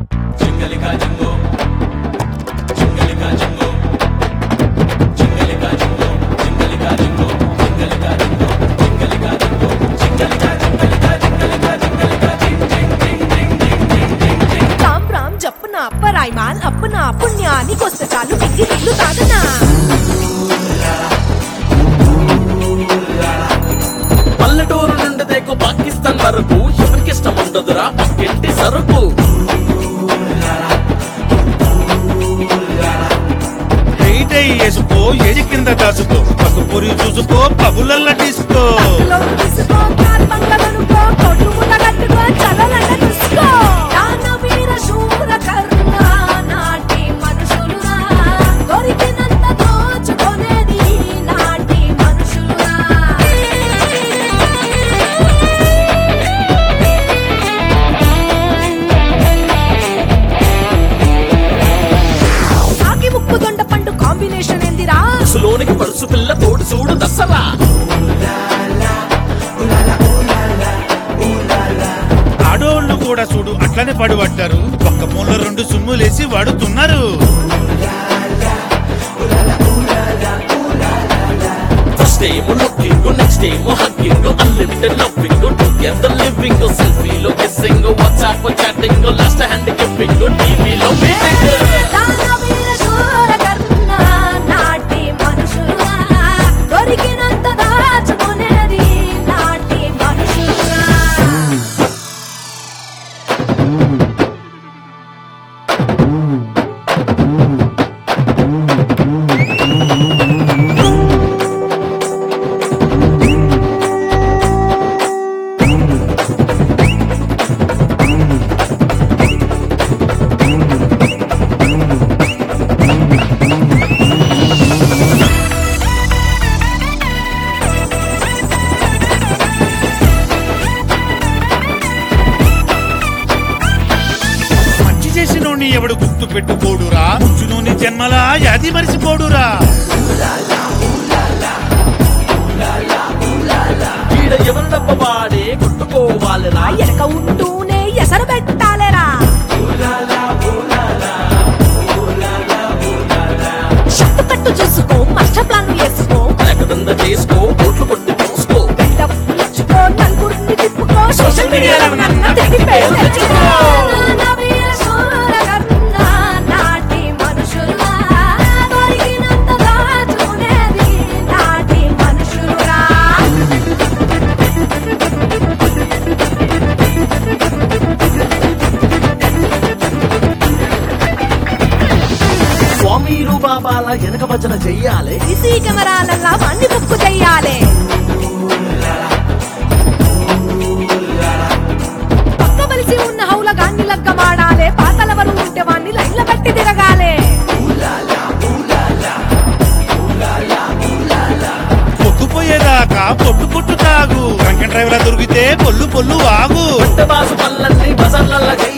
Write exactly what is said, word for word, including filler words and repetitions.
అప్పరాయిమాన్ అప్పన పుణ్యానికి వస్తే చాలు మింగి నీళ్లు తాగనా పల్లెటూరు నుండి దేకు పాకిస్తాన్ వరకు ఎవరికి ఇష్టం ఉండదురా పక్కింటి సరుకు వేసుకో ఏది కింద కాసుకో పక్క పొరి చూసుకో పగులల్ల తీసుకో లోనికి పడుసు పిల్ల తోడు చూడు దసరా ఆడోళ్ళు కూడా చూడు అట్లనే పడిపడ్డారు ఒక్క మూల రెండు సుమ్ములేసి వాడుతున్నారు ఫస్ట్ ఏమో లుకింగ్ నెక్స్ట్ ఏమో hugging unlimited loving together living సెల్ఫీలో kissing WhatsApp chatting last hand giving టీవీలో మీటింగ్ ఎవడు గుర్తు పెట్టుకోడురా ముంచులోని జన్మలా యాది మరిచిపోడురా ఎవరు డబ్బవాడే కొట్టుకోవాలిరా ఎనక ఉంటూనే ఎసరు పెట్టాలేరా షట్టు కట్టు చూసుకో మాస్టర్ ప్లాన్ వేసుకో లేకదంద చేసుకో ఓట్లు కొట్టి పోసుకో డబ్బులుచ్చుకో నలుగురిని తిప్పుకో సోషల్ మీడియాలో నన్ను తిరిగి పేరు తెచ్చుకో స్వామీలు బాబాల వెనక భజన చెయ్యాలి సీసీ కెమెరాలల్లా అన్ని బుక్కు చెయ్యాలి పక్క బలిసి ఉన్న హౌల గాన్ని లగ్గమాడాలి పాతలవరు ఉంటే వాన్ని లైన్ల బట్టి తిరగాలి పొద్దుపోయేదాకా పొట్టు పొట్టు తాగు కంకెన్ డ్రైవర్ దొరికితే పొల్లు పొల్లు ఆగు బాసు పల్లన్ని బజర్లల్ల